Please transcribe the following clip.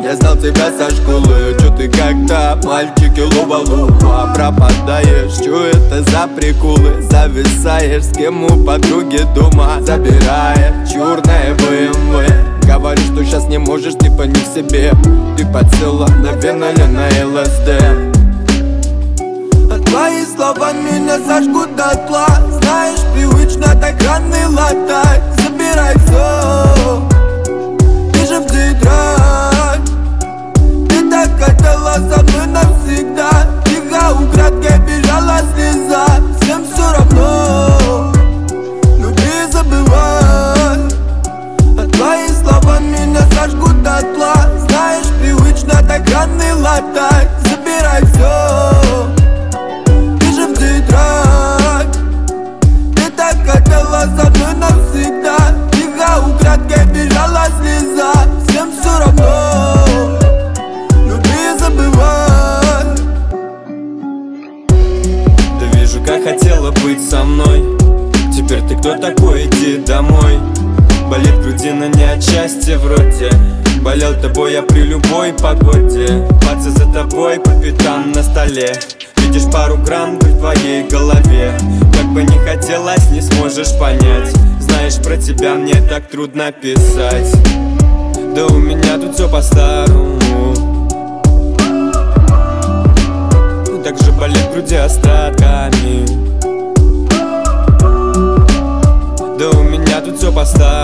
Я знал тебя со школы. Чё ты как-то, мальчики, луба-луба, пропадаешь? Чё это за приколы? Зависаешь, с кем у подруги дома забирает черная BMW. Говоришь, что сейчас не можешь, типа не в себе. Ты подсела на вена или на ЛСД. А твои слова меня сожгут дотла. Знаешь, привычно так раны латать. Забирай все, ты же в тетрадь. Ты так хотела со мной навсегда. Тихо, украдкой бежала слеза. Всем все равно, люби и забывай. А твои слова меня сожгут дотла. Знаешь, привычно так раны латать. Забирай все, ты же в тетрадь. Ты так хотела со мной навсегда. Тихо, украдкой бежала слеза. Всем все равно, люби и забывай. Да вижу, как хотела быть со мной. Теперь ты кто такой, иди домой. Болит грудина не от счастья вроде. Болел тобой я при любой погоде. Паца за тобой по пятам на столе. Видишь пару грамм в твоей голове. Как бы не хотелось, не сможешь понять. Знаешь, про тебя мне так трудно писать. Да у меня тут все по-старому. Так же болит в груди остатками. Да у меня тут все по-старому.